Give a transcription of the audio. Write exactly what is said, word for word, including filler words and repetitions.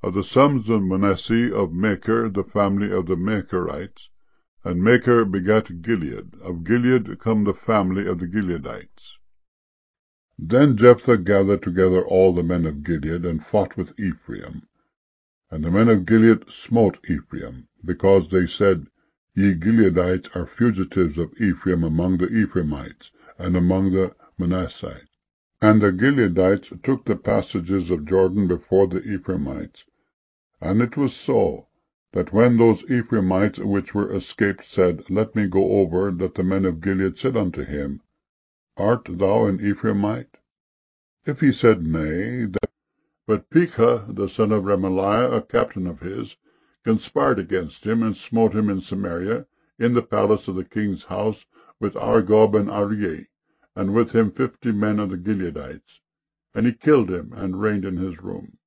Of the sons of Manasseh, of Machir, the family of the Machirites. And Machir begat Gilead. Of Gilead come the family of the Gileadites. Then Jephthah gathered together all the men of Gilead, and fought with Ephraim. And the men of Gilead smote Ephraim, because they said, Ye Gileadites are fugitives of Ephraim among the Ephraimites, and among the Manassites. And the Gileadites took the passages of Jordan before the Ephraimites. And it was so, that when those Ephraimites which were escaped said, Let me go over, that the men of Gilead said unto him, Art thou an Ephraimite? If he said, Nay, that... But Pekah, the son of Remaliah, a captain of his, conspired against him, and smote him in Samaria, in the palace of the king's house, with Argob and Arieh, and with him fifty men of the Gileadites. And he killed him, and reigned in his room.